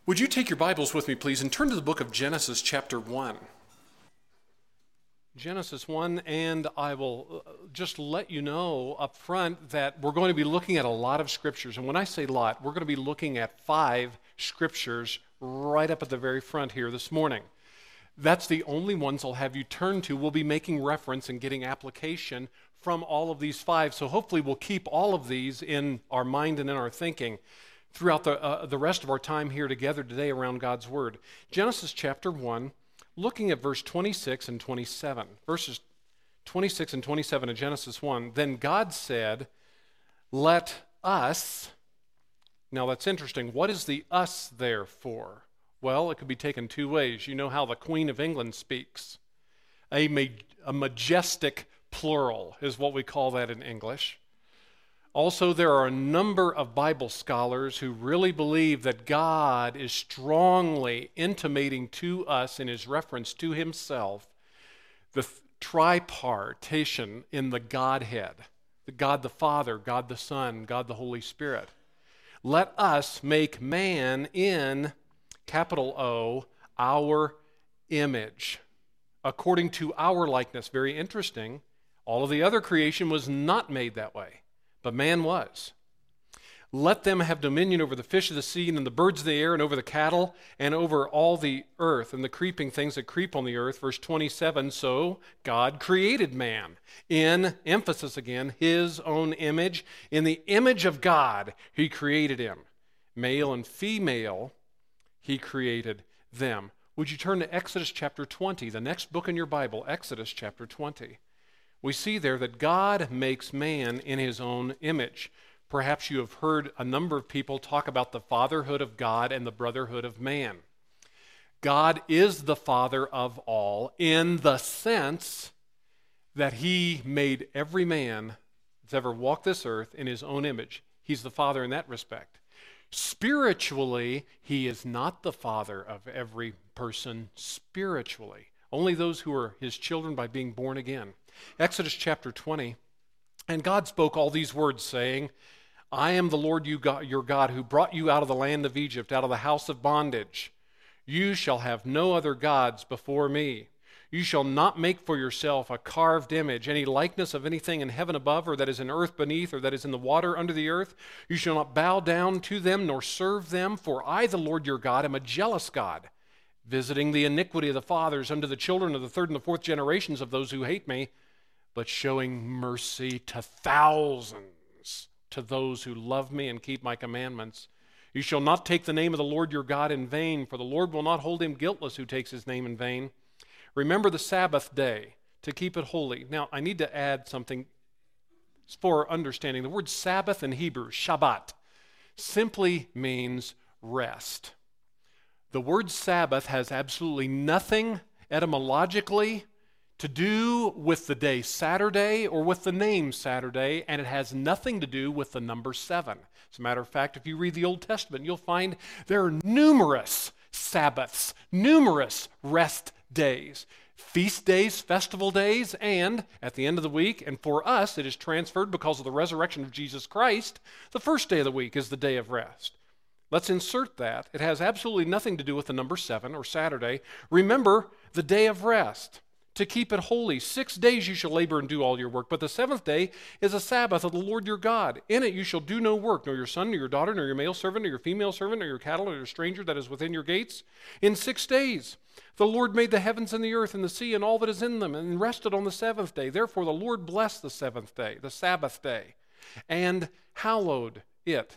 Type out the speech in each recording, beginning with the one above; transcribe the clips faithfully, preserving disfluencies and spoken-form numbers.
Would you take your Bibles with me, please, and turn to the book of Genesis chapter one. Genesis one, and I will just let you know up front that we're going to be looking at a lot of scriptures. And when I say lot, we're going to be looking at five scriptures right up at the very front here this morning. That's the only ones I'll have you turn to. We'll be making reference and getting application from all of these five. So hopefully we'll keep all of these in our mind and in our thinking throughout the, uh, the rest of our time here together today around God's Word. Genesis chapter one, looking at verse twenty-six and twenty-seven. Verses twenty-six and twenty-seven of Genesis one. Then God said, let us, now that's interesting, what is the us there for? Well, it could be taken two ways. You know how the Queen of England speaks. A, ma- a majestic plural is what we call that in English. Also, there are a number of Bible scholars who really believe that God is strongly intimating to us in his reference to himself the th- tripartition in the Godhead, the God the Father, God the Son, God the Holy Spirit. Let us make man in, capital O, our image, according to our likeness. Very interesting. All of the other creation was not made that way, but man was. Let them have dominion over the fish of the sea and the birds of the air and over the cattle and over all the earth and the creeping things that creep on the earth. Verse twenty-seven, so God created man in, emphasis again, his own image. In the image of God, he created him. Male and female, he created them. Would you turn to Exodus chapter twenty, the next book in your Bible, Exodus chapter twenty. We see there that God makes man in his own image. Perhaps you have heard a number of people talk about the fatherhood of God and the brotherhood of man. God is the father of all in the sense that he made every man that's ever walked this earth in his own image. He's the father in that respect. Spiritually, he is not the father of every person spiritually. Only those who are his children by being born again. Exodus chapter twenty, and God spoke all these words, saying, I am the Lord you God, your God, who brought you out of the land of Egypt, out of the house of bondage. You shall have no other gods before me. You shall not make for yourself a carved image, any likeness of anything in heaven above, or that is in earth beneath, or that is in the water under the earth. You shall not bow down to them, nor serve them, for I, the Lord your God, am a jealous God, visiting the iniquity of the fathers unto the children of the third and the fourth generations of those who hate me, but showing mercy to thousands, to those who love me and keep my commandments. You shall not take the name of the Lord your God in vain, for the Lord will not hold him guiltless who takes his name in vain. Remember the Sabbath day to keep it holy. Now, I need to add something for understanding. The word Sabbath in Hebrew, Shabbat, simply means rest. The word Sabbath has absolutely nothing etymologically to do with the day Saturday or with the name Saturday, and it has nothing to do with the number seven. As a matter of fact, if you read the Old Testament, you'll find there are numerous Sabbaths, numerous rest days, feast days, festival days, and at the end of the week, and for us it is transferred because of the resurrection of Jesus Christ, the first day of the week is the day of rest. Let's insert that. It has absolutely nothing to do with the number seven or Saturday. Remember the day of rest, to keep it holy. Six days you shall labor and do all your work, but the seventh day is a Sabbath of the Lord your God. In it you shall do no work, nor your son, nor your daughter, nor your male servant, nor your female servant, nor your cattle, nor your stranger that is within your gates. In six days the Lord made the heavens and the earth and the sea and all that is in them, and rested on the seventh day. Therefore the Lord blessed the seventh day, the Sabbath day, and hallowed it.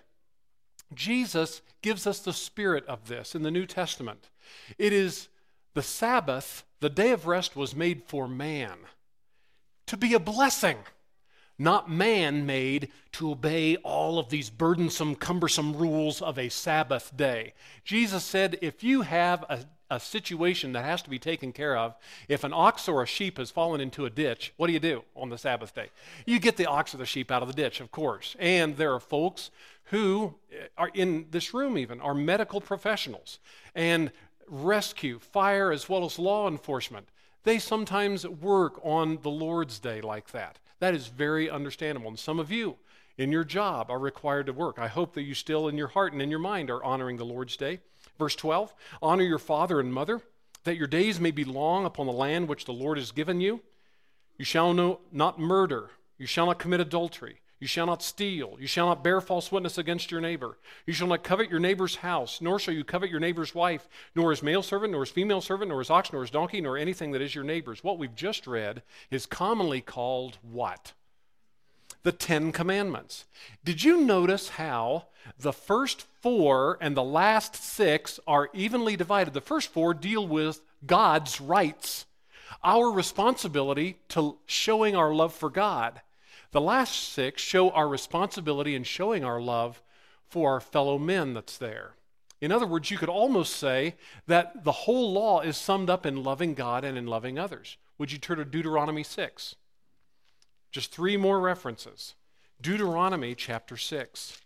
Jesus gives us the spirit of this in the New Testament. It is the Sabbath, the day of rest, was made for man to be a blessing, not man made to obey all of these burdensome, cumbersome rules of a Sabbath day. Jesus said, if you have a, a situation that has to be taken care of, if an ox or a sheep has fallen into a ditch, what do you do on the Sabbath day? You get the ox or the sheep out of the ditch, of course. And there are folks who are in this room even, are medical professionals, and rescue, fire, as well as law enforcement. They sometimes work on the Lord's Day like that. That is very understandable. And some of you in your job are required to work. I hope that you still in your heart and in your mind are honoring the Lord's Day. Verse twelve, honor your father and mother, that your days may be long upon the land which the Lord has given you. You shall no, not murder. You shall not commit adultery. You shall not steal. You shall not bear false witness against your neighbor. You shall not covet your neighbor's house, nor shall you covet your neighbor's wife, nor his male servant, nor his female servant, nor his ox, nor his donkey, nor anything that is your neighbor's. What we've just read is commonly called what? The Ten Commandments. Did you notice how the first four and the last six are evenly divided? The first four deal with God's rights, our responsibility to showing our love for God. The last six show our responsibility in showing our love for our fellow men that's there. In other words, you could almost say that the whole law is summed up in loving God and in loving others. Would you turn to Deuteronomy six? Just three more references. Deuteronomy chapter six.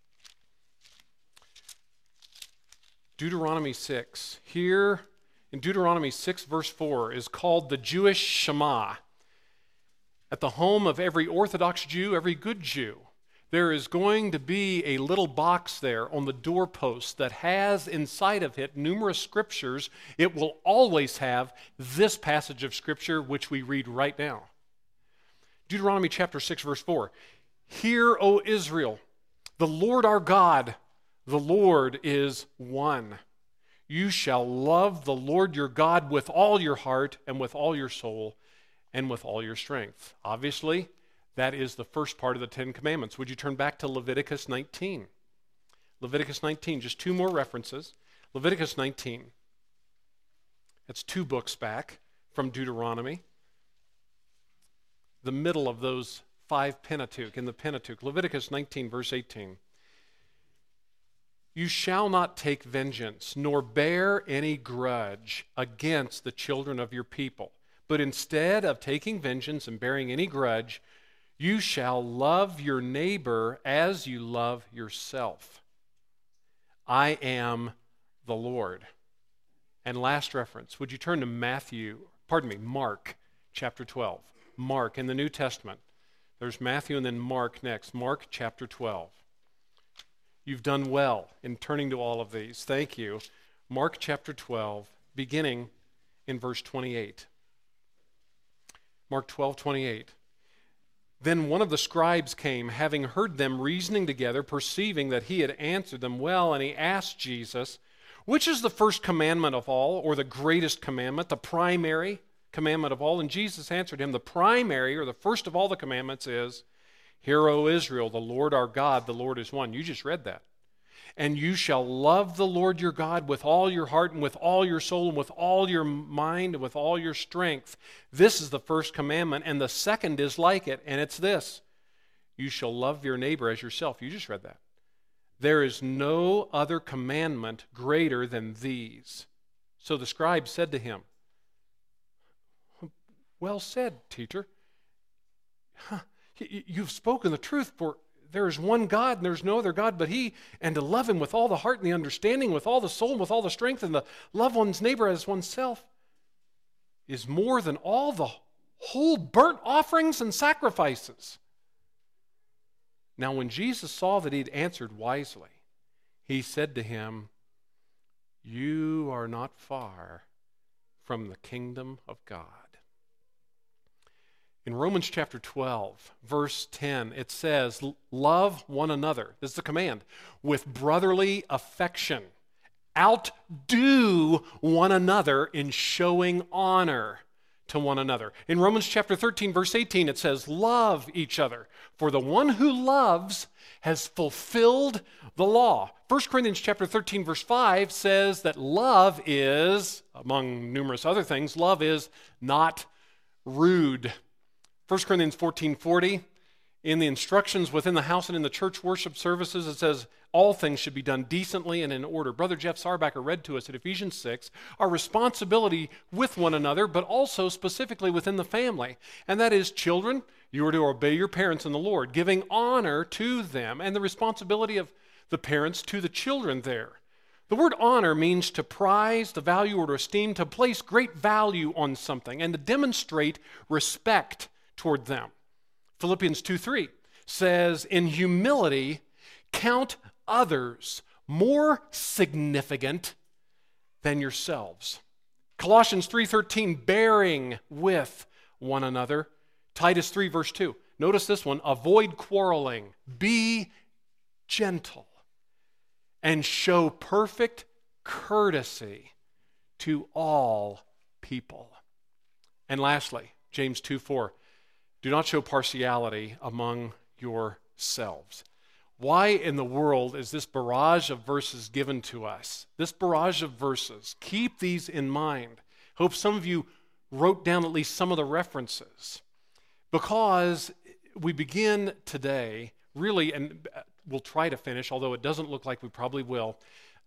Deuteronomy six. Here in Deuteronomy six verse four is called the Jewish Shema. At the home of every Orthodox Jew, every good Jew, there is going to be a little box there on the doorpost that has inside of it numerous scriptures. It will always have this passage of scripture which we read right now. Deuteronomy chapter six verse four. Hear, O Israel, the Lord our God, the Lord is one. You shall love the Lord your God with all your heart and with all your soul and with all your strength. Obviously, that is the first part of the Ten Commandments. Would you turn back to Leviticus nineteen? Leviticus nineteen, just two more references. Leviticus nineteen. That's two books back from Deuteronomy. The middle of those five Pentateuch, in the Pentateuch. Leviticus nineteen, verse eighteen. You shall not take vengeance, nor bear any grudge against the children of your people. But instead of taking vengeance and bearing any grudge, you shall love your neighbor as you love yourself. I am the Lord. And last reference, would you turn to Matthew, pardon me, Mark chapter twelve. Mark in the New Testament. There's Matthew and then Mark next. Mark chapter twelve. You've done well in turning to all of these. Thank you. Mark chapter twelve, beginning in verse twenty-eight. Mark twelve, twenty-eight. Then one of the scribes came, having heard them reasoning together, perceiving that he had answered them well, and he asked Jesus, which is the first commandment of all, or the greatest commandment, the primary commandment of all? And Jesus answered him, the primary, or the first of all the commandments is, Hear, O Israel, the Lord our God, the Lord is one. You just read that. And you shall love the Lord your God with all your heart and with all your soul and with all your mind and with all your strength. This is the first commandment, and the second is like it, and it's this. You shall love your neighbor as yourself. You just read that. There is no other commandment greater than these. So the scribe said to him, Well said, teacher. Huh. You've spoken the truth, for there is one God and there's no other God but He, and to love Him with all the heart and the understanding, with all the soul and with all the strength, and to love one's neighbor as oneself is more than all the whole burnt offerings and sacrifices. Now when Jesus saw that he'd answered wisely, He said to him, You are not far from the kingdom of God. In Romans chapter twelve, verse ten, it says, Love one another. This is the command. With brotherly affection. Outdo one another in showing honor to one another. In Romans chapter thirteen, verse eighteen, it says, Love each other. For the one who loves has fulfilled the law. First Corinthians chapter thirteen, verse five says that love is, among numerous other things, love is not rude. First Corinthians fourteen forty, in the instructions within the house and in the church worship services, it says all things should be done decently and in order. Brother Jeff Sarbacker read to us at Ephesians six our responsibility with one another, but also specifically within the family. And that is, children, you are to obey your parents in the Lord, giving honor to them, and the responsibility of the parents to the children there. The word honor means to prize, to value, or to esteem, to place great value on something, and to demonstrate respect toward them. Philippians two three says, in humility, count others more significant than yourselves. Colossians three thirteen, bearing with one another. Titus three verse two. Notice this one, avoid quarreling, be gentle, and show perfect courtesy to all people. And lastly, James two four, do not show partiality among yourselves. Why in the world is this barrage of verses given to us? This barrage of verses. Keep these in mind. Hope some of you wrote down at least some of the references. Because we begin today, really, and we'll try to finish, although it doesn't look like we probably will,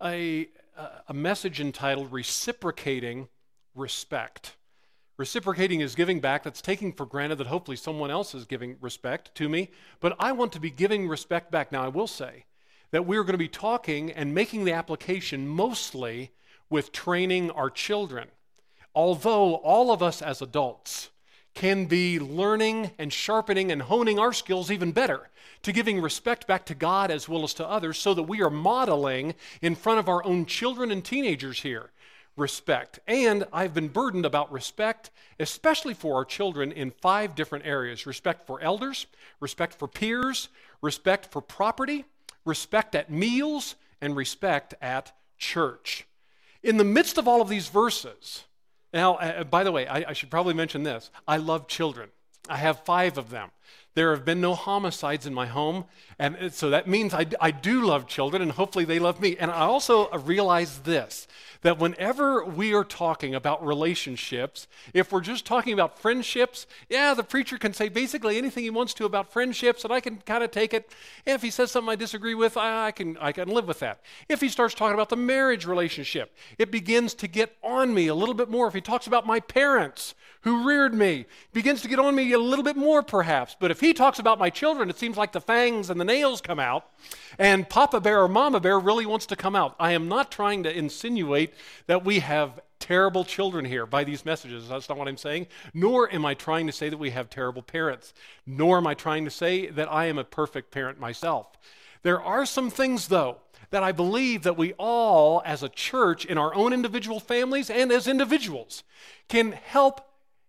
a, a message entitled Reciprocating Respect. Reciprocating is giving back. That's taking for granted that hopefully someone else is giving respect to me. But I want to be giving respect back. Now, I will say that we're going to be talking and making the application mostly with training our children. Although all of us as adults can be learning and sharpening and honing our skills even better to giving respect back to God as well as to others so that we are modeling in front of our own children and teenagers here respect. And I've been burdened about respect, especially for our children, in five different areas. Respect for elders, respect for peers, respect for property, respect at meals, and respect at church. In the midst of all of these verses, now, uh, by the way, I, I should probably mention this. I love children. I have five of them. There have been no homicides in my home, and so that means I, I do love children, and hopefully they love me. And I also realize this, that whenever we are talking about relationships, if we're just talking about friendships, yeah, the preacher can say basically anything he wants to about friendships, and I can kind of take it. If he says something I disagree with, I, I can I can live with that. If he starts talking about the marriage relationship, it begins to get on me a little bit more. If he talks about my parents who reared me, it begins to get on me a little bit more perhaps. But if he talks about my children, it seems like the fangs and the nails come out, and Papa Bear or Mama Bear really wants to come out. I am not trying to insinuate that we have terrible children here by these messages. That's not what I'm saying. Nor am I trying to say that we have terrible parents. Nor am I trying to say that I am a perfect parent myself. There are some things, though, that I believe that we all, as a church, in our own individual families and as individuals, can help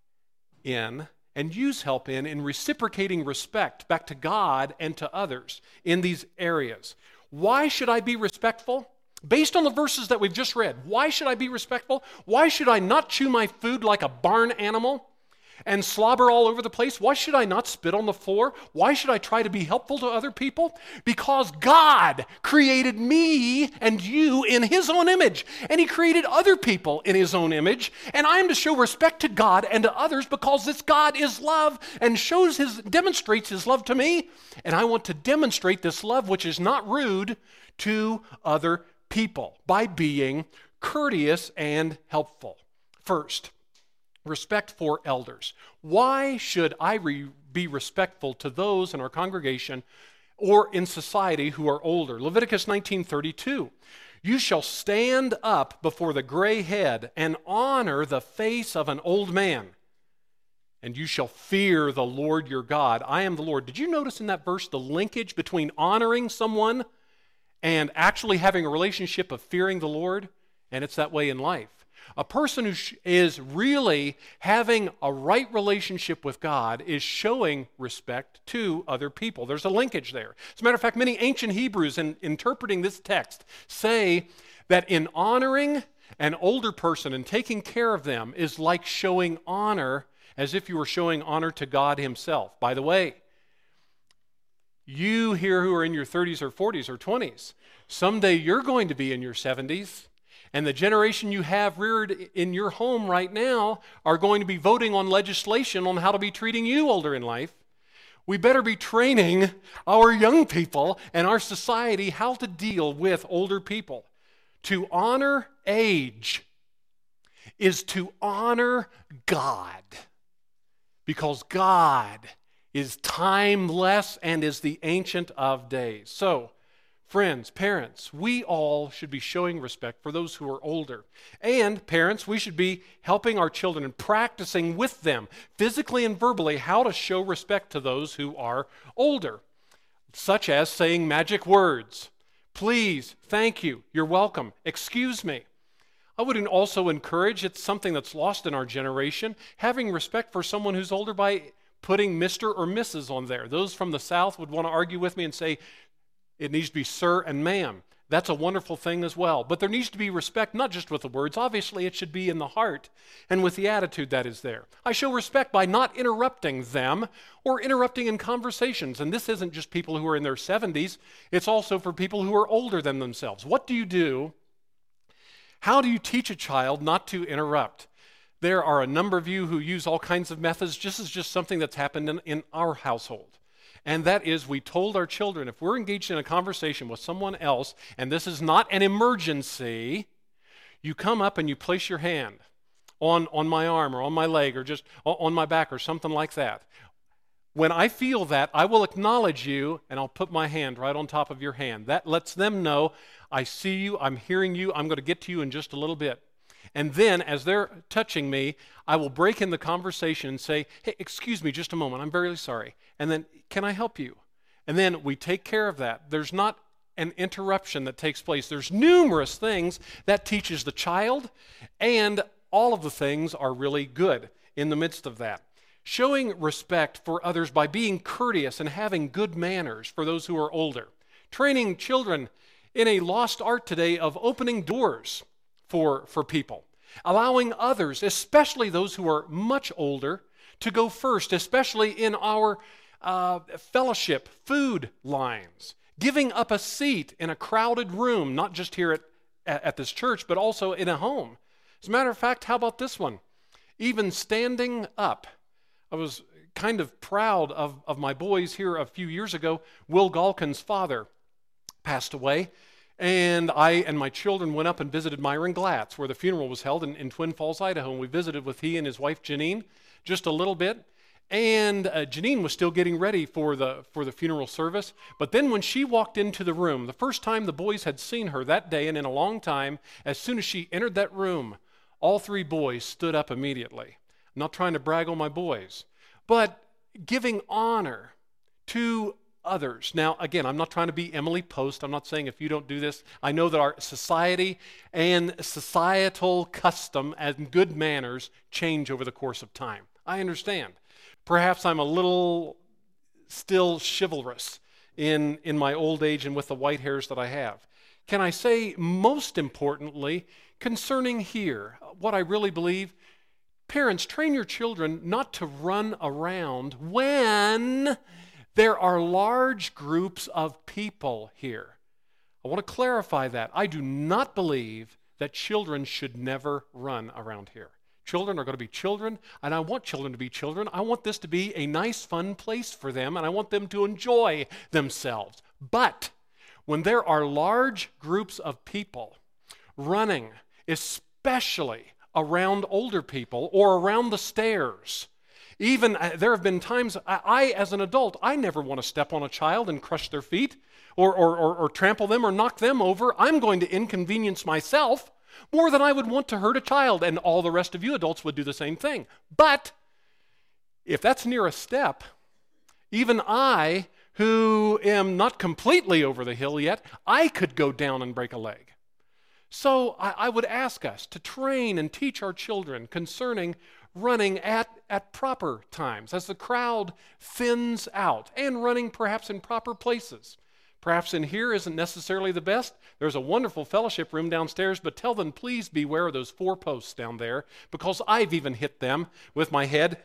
in and use help in in reciprocating respect back to God and to others in these areas. Why should I be respectful? Based on the verses that we've just read, why should I be respectful? Why should I not chew my food like a barn animal and slobber all over the place? Why should I not spit on the floor? Why should I try to be helpful to other people? Because God created me and you in His own image, and He created other people in His own image, and I am to show respect to God and to others because this God is love and shows His, demonstrates His love to me, and I want to demonstrate this love, which is not rude, to other people by being courteous and helpful. First, respect for elders. Why should I re- be respectful to those in our congregation or in society who are older? Leviticus nineteen thirty-two. You shall stand up before the gray head and honor the face of an old man, and you shall fear the Lord your God. I am the Lord. Did you notice in that verse the linkage between honoring someone and actually having a relationship of fearing the Lord? And it's that way in life. A person who is really having a right relationship with God is showing respect to other people. There's a linkage there. As a matter of fact, many ancient Hebrews, in interpreting this text, say that in honoring an older person and taking care of them is like showing honor as if you were showing honor to God Himself. By the way, you here who are in your thirties or forties or twenties, someday you're going to be in your seventies. And the generation you have reared in your home right now are going to be voting on legislation on how to be treating you older in life. We better be training our young people and our society how to deal with older people. To honor age is to honor God, because God is timeless and is the Ancient of Days. So, friends, parents, we all should be showing respect for those who are older. And parents, we should be helping our children and practicing with them, physically and verbally, how to show respect to those who are older, such as saying magic words. Please, thank you, you're welcome, excuse me. I would also encourage, it's something that's lost in our generation, having respect for someone who's older by putting Mister or Missus on there. Those from the South would want to argue with me and say it needs to be sir and ma'am. That's a wonderful thing as well. But there needs to be respect, not just with the words. Obviously, it should be in the heart and with the attitude that is there. I show respect by not interrupting them or interrupting in conversations. And this isn't just people who are in their seventies. It's also for people who are older than themselves. What do you do? How do you teach a child not to interrupt? There are a number of you who use all kinds of methods. This is just something that's happened in, in our household. And that is, we told our children, if we're engaged in a conversation with someone else, and this is not an emergency, you come up and you place your hand on, on my arm or on my leg or just on my back or something like that. When I feel that, I will acknowledge you and I'll put my hand right on top of your hand. That lets them know, I see you, I'm hearing you, I'm going to get to you in just a little bit. And then, as they're touching me, I will break in the conversation and say, hey, excuse me just a moment, I'm very sorry. And then, can I help you? And then we take care of that. There's not an interruption that takes place. There's numerous things that teaches the child, and all of the things are really good in the midst of that. Showing respect for others by being courteous and having good manners for those who are older. Training children in a lost art today of opening doors for, for people. Allowing others, especially those who are much older, to go first, especially in our uh, fellowship food lines. Giving up a seat in a crowded room, not just here at, at this church, but also in a home. As a matter of fact, how about this one? Even standing up. I was kind of proud of, of my boys here a few years ago. Will Galkin's father passed away, and I and my children went up and visited Myron Glatz, where the funeral was held in, in Twin Falls, Idaho, and we visited with he and his wife Janine just a little bit. And uh, Janine was still getting ready for the for the funeral service, but then when she walked into the room, the first time the boys had seen her that day and in a long time, as soon as she entered that room, all three boys stood up immediately. I'm not trying to brag on my boys, but giving honor to others. Now, again, I'm not trying to be Emily Post. I'm not saying if you don't do this. I know that our society and societal custom and good manners change over the course of time. I understand. Perhaps I'm a little still chivalrous in, in my old age and with the white hairs that I have. Can I say, most importantly, concerning here, what I really believe, parents, train your children not to run around when there are large groups of people here. I want to clarify that. I do not believe that children should never run around here. Children are going to be children, and I want children to be children. I want this to be a nice, fun place for them, and I want them to enjoy themselves. But when there are large groups of people running, especially around older people or around the stairs, even uh, there have been times I, I, as an adult, I never want to step on a child and crush their feet or, or, or, or trample them or knock them over. I'm going to inconvenience myself more than I would want to hurt a child, and all the rest of you adults would do the same thing. But if that's near a step, even I, who am not completely over the hill yet, I could go down and break a leg. So I, I would ask us to train and teach our children concerning running at, at proper times, as the crowd thins out, and running perhaps in proper places. Perhaps in here isn't necessarily the best. There's a wonderful fellowship room downstairs, but tell them, please beware of those four posts down there, because I've even hit them with my head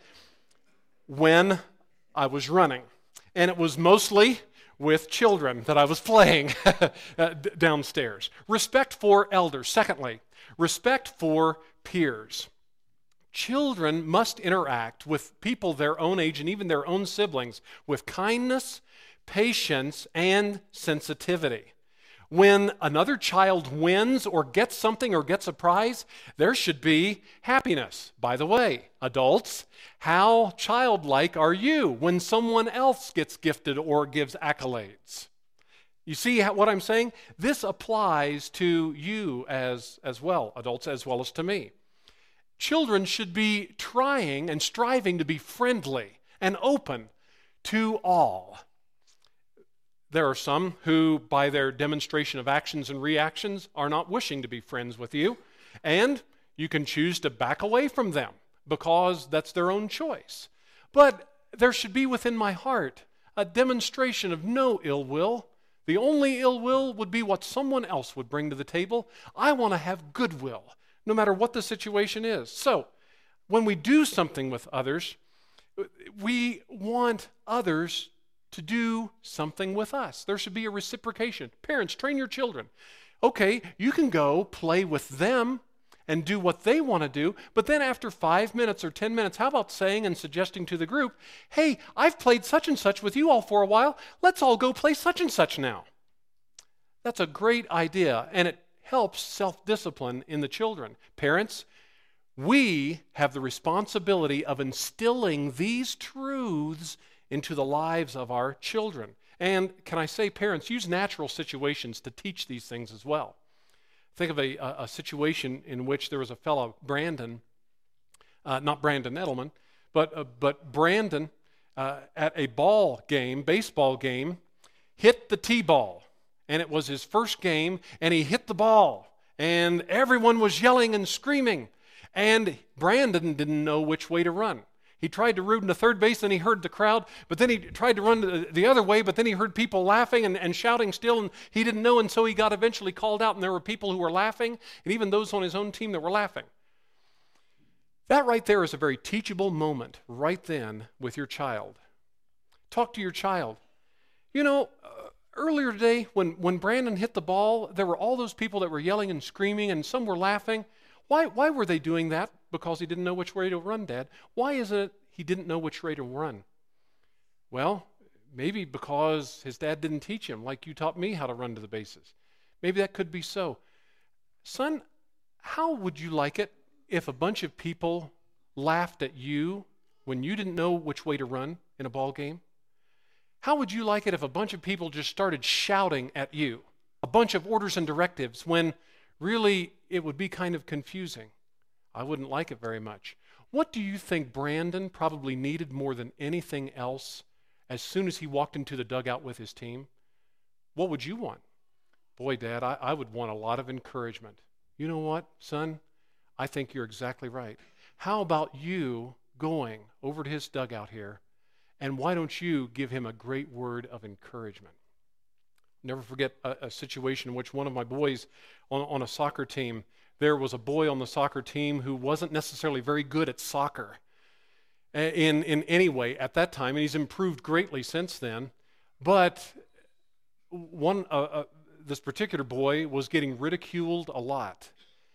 when I was running. And it was mostly with children that I was playing downstairs. Respect for elders. Secondly, respect for peers. Children must interact with people their own age and even their own siblings with kindness, patience, and sensitivity. When another child wins or gets something or gets a prize, there should be happiness. By the way, adults, how childlike are you when someone else gets gifted or gives accolades? You see what I'm saying? This applies to you as, as well, adults, as well as to me. Children should be trying and striving to be friendly and open to all. There are some who, by their demonstration of actions and reactions, are not wishing to be friends with you. And you can choose to back away from them because that's their own choice. But there should be within my heart a demonstration of no ill will. The only ill will would be what someone else would bring to the table. I want to have goodwill, no matter what the situation is. So, when we do something with others, we want others to do something with us. There should be a reciprocation. Parents, train your children. Okay, you can go play with them and do what they want to do, but then after five minutes or ten minutes, how about saying and suggesting to the group, hey, I've played such and such with you all for a while, let's all go play such and such now. That's a great idea, and it helps self-discipline in the children. Parents, we have the responsibility of instilling these truths into the lives of our children. And can I say, parents, use natural situations to teach these things as well. Think of a, a, a situation in which there was a fellow, Brandon, uh, not Brandon Edelman, but, uh, but Brandon uh, at a ball game, baseball game, hit the T-ball. And it was his first game, and he hit the ball. And everyone was yelling and screaming. And Brandon didn't know which way to run. He tried to root into third base, and he heard the crowd, but then he tried to run the other way, but then he heard people laughing and, and shouting still, and he didn't know, and so he got eventually called out, and there were people who were laughing, and even those on his own team that were laughing. That right there is a very teachable moment right then with your child. Talk to your child. You know, uh, earlier today when, when Brandon hit the ball, there were all those people that were yelling and screaming, and some were laughing. Why, why were they doing that? Because he didn't know which way to run, Dad. Why is it he didn't know which way to run? Well, maybe because his dad didn't teach him like you taught me how to run to the bases. Maybe that could be so. Son, how would you like it if a bunch of people laughed at you when you didn't know which way to run in a ball game? How would you like it if a bunch of people just started shouting at you? A bunch of orders and directives when really it would be kind of confusing. I wouldn't like it very much. What do you think Brandon probably needed more than anything else as soon as he walked into the dugout with his team? What would you want? Boy, Dad, I, I would want a lot of encouragement. You know what, son? I think you're exactly right. How about you going over to his dugout here, and why don't you give him a great word of encouragement? Never forget a, a situation in which one of my boys on, on a soccer team, there was a boy on the soccer team who wasn't necessarily very good at soccer in, in any way at that time, and he's improved greatly since then. But one, uh, uh, this particular boy was getting ridiculed a lot.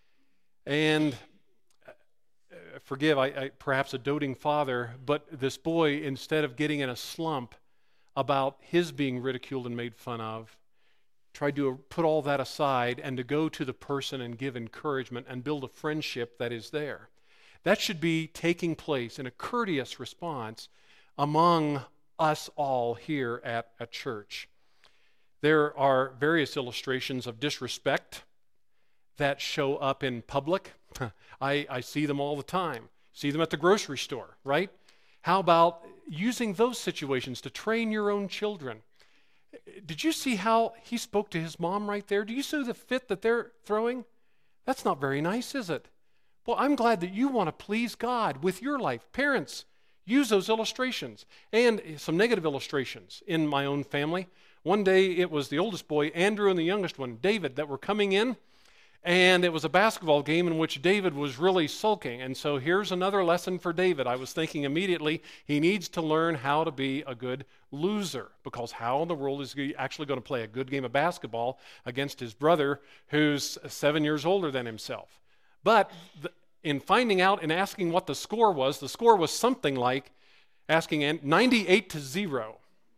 And uh, forgive, I, I, perhaps a doting father, but this boy, instead of getting in a slump about his being ridiculed and made fun of, tried to put all that aside and to go to the person and give encouragement and build a friendship that is there. That should be taking place in a courteous response among us all here at a church. There are various illustrations of disrespect that show up in public. I, I see them all the time. See them at the grocery store, right? How about using those situations to train your own children? Did you see how he spoke to his mom right there? Do you see the fit that they're throwing? That's not very nice, is it? Well, I'm glad that you want to please God with your life. Parents, use those illustrations. And some negative illustrations in my own family. One day it was the oldest boy, Andrew, and the youngest one, David, that were coming in. And it was a basketball game in which David was really sulking. And so here's another lesson for David. I was thinking immediately, he needs to learn how to be a good loser. Because how in the world is he actually going to play a good game of basketball against his brother who's seven years older than himself? But the, in finding out and asking what the score was, the score was something like asking ninety-eight to zero.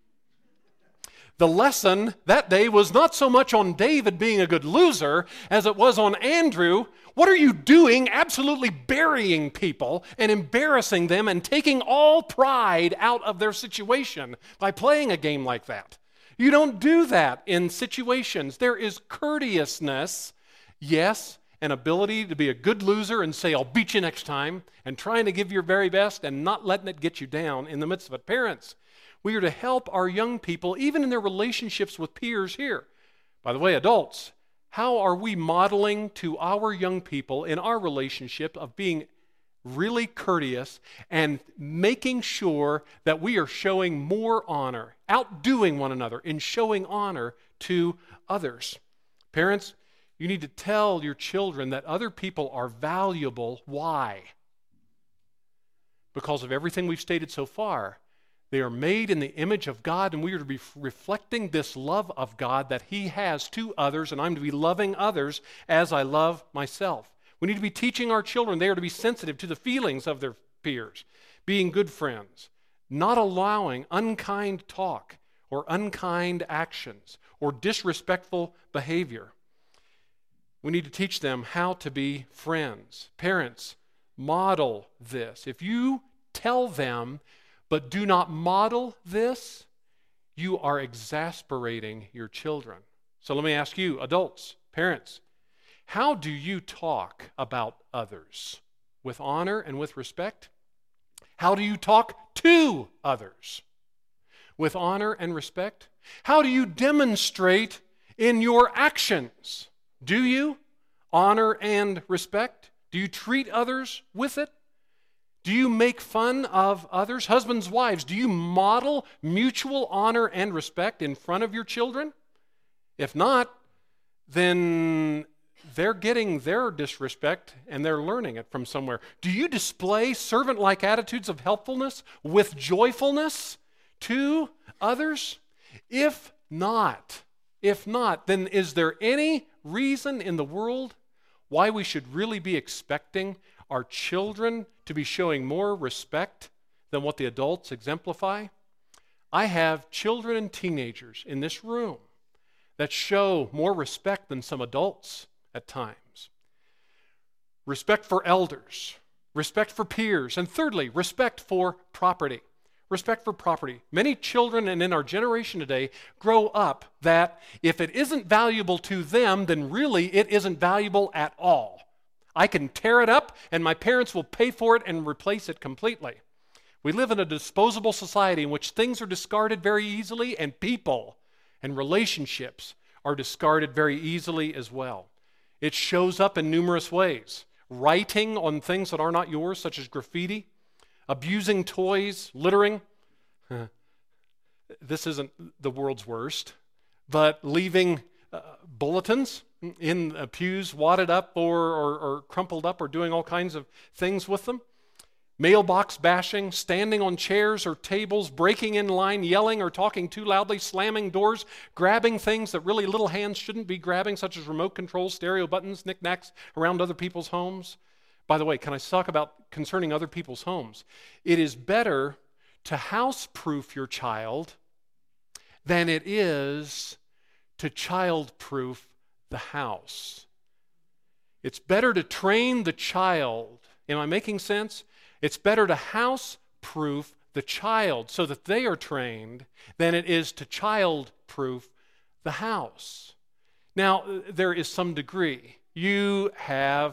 The lesson that day was not so much on David being a good loser as it was on Andrew. What are you doing absolutely burying people and embarrassing them and taking all pride out of their situation by playing a game like that? You don't do that in situations. There is courteousness, yes, an ability to be a good loser and say, I'll beat you next time, and trying to give your very best and not letting it get you down in the midst of it. Parents, we are to help our young people, even in their relationships with peers here. By the way, adults, how are we modeling to our young people in our relationship of being really courteous and making sure that we are showing more honor, outdoing one another in showing honor to others? Parents, you need to tell your children that other people are valuable. Why? Because of everything we've stated so far. They are made in the image of God, and we are to be reflecting this love of God that He has to others, and I'm to be loving others as I love myself. We need to be teaching our children they are to be sensitive to the feelings of their peers, being good friends, not allowing unkind talk or unkind actions or disrespectful behavior. We need to teach them how to be friends. Parents, model this. If you tell them but do not model this, you are exasperating your children. So let me ask you, adults, parents, how do you talk about others? With honor and with respect? How do you talk to others? With honor and respect? How do you demonstrate in your actions? Do you honor and respect? Do you treat others with it? Do you make fun of others? Husbands, wives, do you model mutual honor and respect in front of your children? If not, then they're getting their disrespect and they're learning it from somewhere. Do you display servant-like attitudes of helpfulness with joyfulness to others? If not, if not, then is there any reason in the world why we should really be expecting our children to be showing more respect than what the adults exemplify? I have children and teenagers in this room that show more respect than some adults at times. Respect for elders, respect for peers, and thirdly, respect for property. Respect for property. Many children and in our generation today grow up that if it isn't valuable to them, then really it isn't valuable at all. I can tear it up and my parents will pay for it and replace it completely. We live in a disposable society in which things are discarded very easily and people and relationships are discarded very easily as well. It shows up in numerous ways. Writing on things that are not yours, such as graffiti, abusing toys, littering. This isn't the world's worst, but leaving uh, bulletins in uh, pews wadded up or, or, or crumpled up or doing all kinds of things with them. Mailbox bashing, standing on chairs or tables, breaking in line, yelling or talking too loudly, slamming doors, grabbing things that really little hands shouldn't be grabbing, such as remote controls, stereo buttons, knickknacks around other people's homes. By the way, can I talk about concerning other people's homes? It is better to house-proof your child than it is to child-proof the house. It's better to train the child. Am I making sense? It's better to house-proof the child so that they are trained than it is to child-proof the house. Now, there is some degree. You have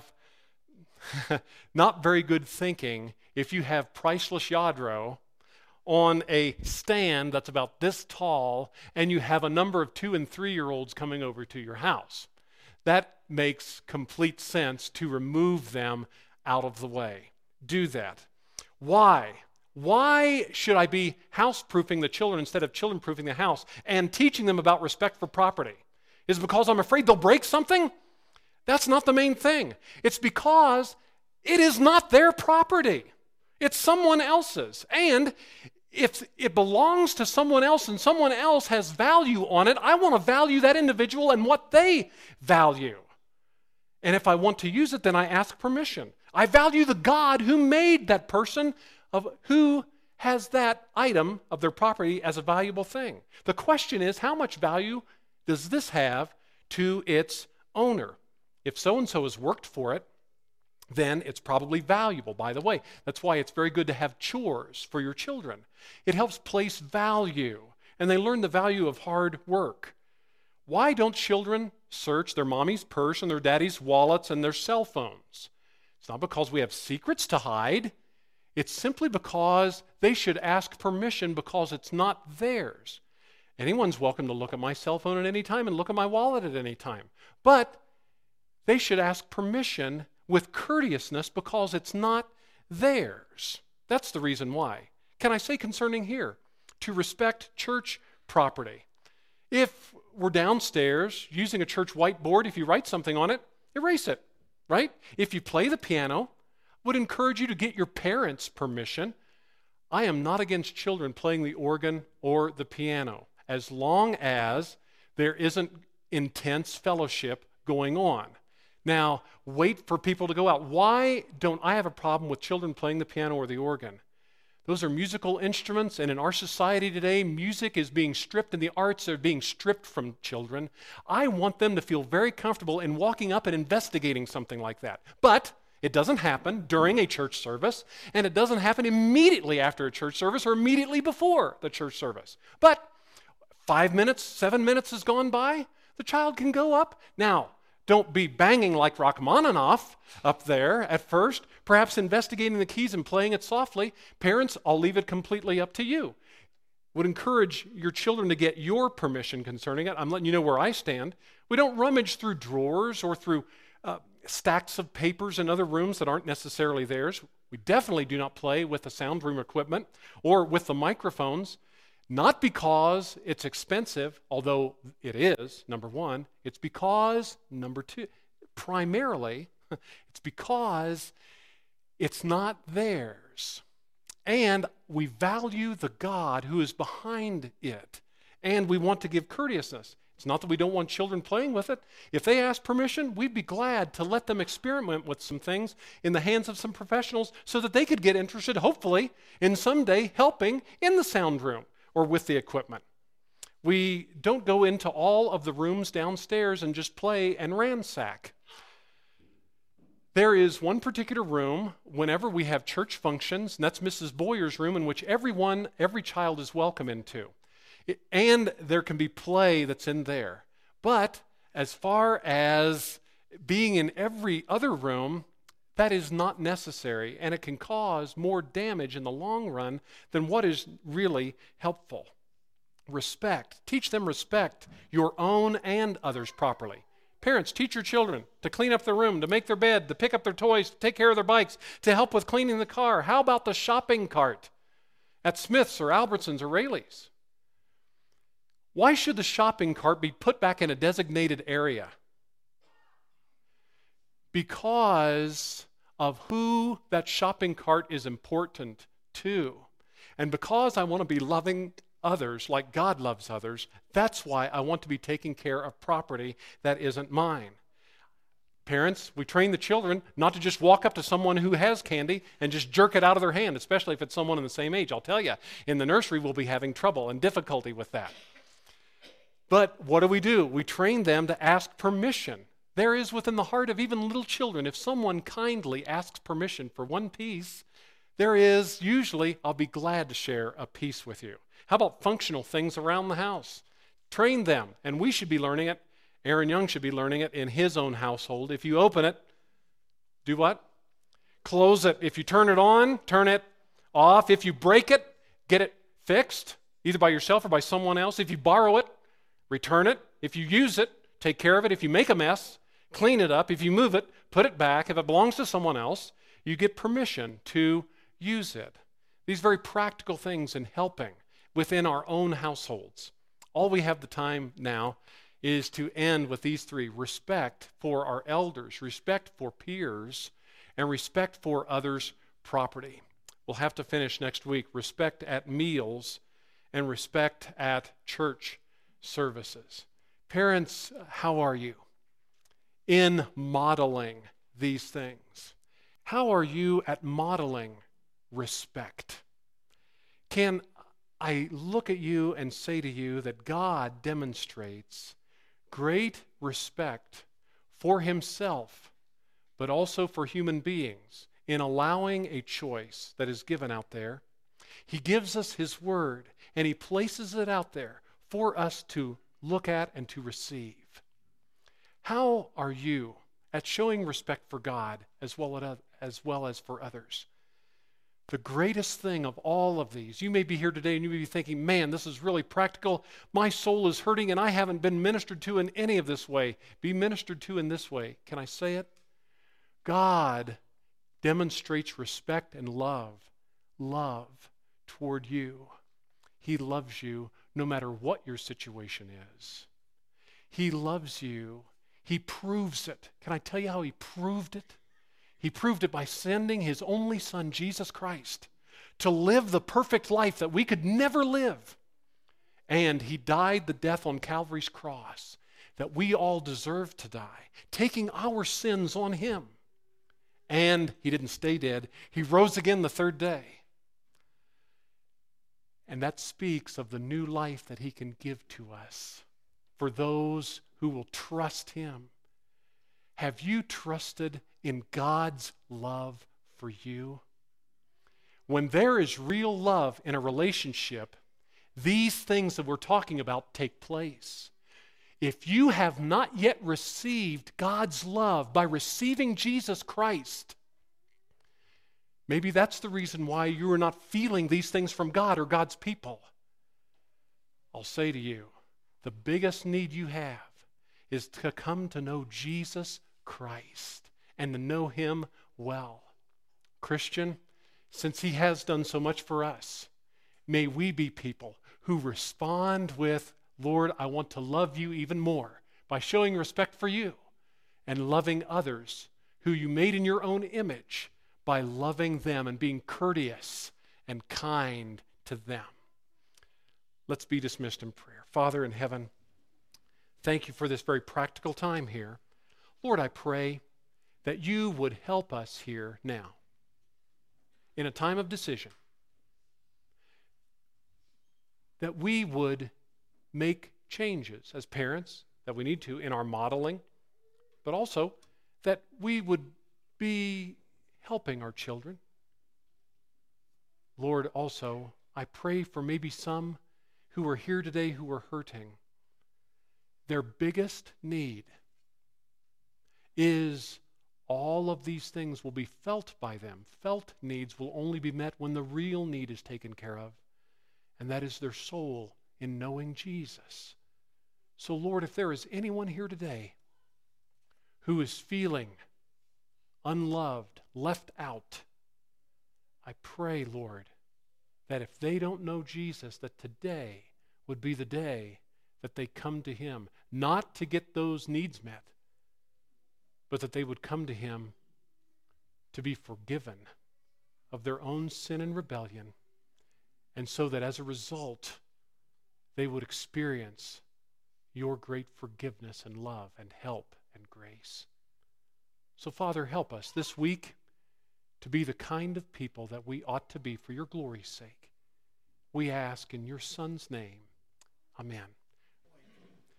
not very good thinking if you have priceless Lladró on a stand that's about this tall and you have a number of two and three-year-olds coming over to your house. That makes complete sense to remove them out of the way. Do that. Why? Why should I be house-proofing the children instead of children-proofing the house and teaching them about respect for property? Is it because I'm afraid they'll break something? That's not the main thing. It's because it is not their property. It's someone else's. And if it belongs to someone else and someone else has value on it, I want to value that individual and what they value. And if I want to use it, then I ask permission. I value the God who made that person, of who has that item of their property as a valuable thing. The question is, how much value does this have to its owner? If so-and-so has worked for it, then it's probably valuable. By the way, that's why it's very good to have chores for your children. It helps place value, and they learn the value of hard work. Why don't children search their mommy's purse and their daddy's wallets and their cell phones? It's not because we have secrets to hide. It's simply because they should ask permission because it's not theirs. Anyone's welcome to look at my cell phone at any time and look at my wallet at any time. But they should ask permission with courteousness because it's not theirs. That's the reason why. Can I say concerning here? To respect church property. If we're downstairs using a church whiteboard, if you write something on it, erase it, right? If you play the piano, would encourage you to get your parents' permission. I am not against children playing the organ or the piano, as long as there isn't intense fellowship going on. Now, wait for people to go out. Why don't I have a problem with children playing the piano or the organ? Those are musical instruments, and in our society today, music is being stripped and the arts are being stripped from children. I want them to feel very comfortable in walking up and investigating something like that. But it doesn't happen during a church service, and it doesn't happen immediately after a church service or immediately before the church service. But five minutes, seven minutes has gone by, the child can go up. Now, don't be banging like Rachmaninoff up there at first, perhaps investigating the keys and playing it softly. Parents, I'll leave it completely up to you. Would encourage your children to get your permission concerning it. I'm letting you know where I stand. We don't rummage through drawers or through uh, stacks of papers in other rooms that aren't necessarily theirs. We definitely do not play with the sound room equipment or with the microphones. Not because it's expensive, although it is, number one. It's because, number two, primarily, it's because it's not theirs. And we value the God who is behind it. And we want to give courteousness. It's not that we don't want children playing with it. If they ask permission, we'd be glad to let them experiment with some things in the hands of some professionals so that they could get interested, hopefully, in someday helping in the sound room or with the equipment. We don't go into all of the rooms downstairs and just play and ransack. There is one particular room whenever we have church functions, and that's Missus Boyer's room, in which everyone, every child is welcome into. It, and there can be play that's in there. But as far as being in every other room, that is not necessary, and it can cause more damage in the long run than what is really helpful. Respect. Teach them respect, your own and others properly. Parents, teach your children to clean up their room, to make their bed, to pick up their toys, to take care of their bikes, to help with cleaning the car. How about the shopping cart at Smith's or Albertsons or Raley's? Why should the shopping cart be put back in a designated area? Because of who that shopping cart is important to. And because I want to be loving others like God loves others, that's why I want to be taking care of property that isn't mine. Parents, we train the children not to just walk up to someone who has candy and just jerk it out of their hand, especially if it's someone in the same age. I'll tell you, in the nursery we'll be having trouble and difficulty with that. But what do we do? We train them to ask permission. There is within the heart of even little children, if someone kindly asks permission for one piece, there is usually, I'll be glad to share a piece with you. How about functional things around the house? Train them, and we should be learning it. Aaron Young should be learning it in his own household. If you open it, do what? Close it. If you turn it on, turn it off. If you break it, get it fixed, either by yourself or by someone else. If you borrow it, return it. If you use it, take care of it. If you make a mess, clean it up. If you move it, put it back. If it belongs to someone else, you get permission to use it. These very practical things in helping within our own households. All we have the time now is to end with these three: respect for our elders, respect for peers, and respect for others' property. We'll have to finish next week. Respect at meals and respect at church services. Parents, how are you in modeling these things? How are you at modeling respect? Can I look at you and say to you that God demonstrates great respect for himself, but also for human beings in allowing a choice that is given out there? He gives us his word, and he places it out there for us to look at and to receive. How are you at showing respect for God as well as, as well as for others? The greatest thing of all of these, you may be here today and you may be thinking, man, this is really practical. My soul is hurting and I haven't been ministered to in any of this way. Be ministered to in this way. Can I say it? God demonstrates respect and love, love toward you. He loves you no matter what your situation is. He loves you. He proves it. Can I tell you how he proved it? He proved it by sending his only Son, Jesus Christ, to live the perfect life that we could never live. And he died the death on Calvary's cross that we all deserve to die, taking our sins on him. And he didn't stay dead. He rose again the third day. And that speaks of the new life that he can give to us for those who will trust him. Have you trusted in God's love for you? When there is real love in a relationship, these things that we're talking about take place. If you have not yet received God's love by receiving Jesus Christ, maybe that's the reason why you are not feeling these things from God or God's people. I'll say to you, the biggest need you have is to come to know Jesus Christ and to know him well. Christian, since he has done so much for us, may we be people who respond with, Lord, I want to love you even more by showing respect for you and loving others who you made in your own image by loving them and being courteous and kind to them. Let's be dismissed in prayer. Father in heaven, thank you for this very practical time here. Lord, I pray that you would help us here now in a time of decision, that we would make changes as parents that we need to in our modeling, but also that we would be helping our children. Lord, also, I pray for maybe some who are here today who are hurting. Their biggest need is all of these things will be felt by them. Felt needs will only be met when the real need is taken care of, and that is their soul in knowing Jesus. So, Lord, if there is anyone here today who is feeling unloved, left out, I pray, Lord, that if they don't know Jesus, that today would be the day that they come to him, not to get those needs met, but that they would come to him to be forgiven of their own sin and rebellion, and so that as a result, they would experience your great forgiveness and love and help and grace. So, Father, help us this week to be the kind of people that we ought to be for your glory's sake. We ask in your Son's name. Amen.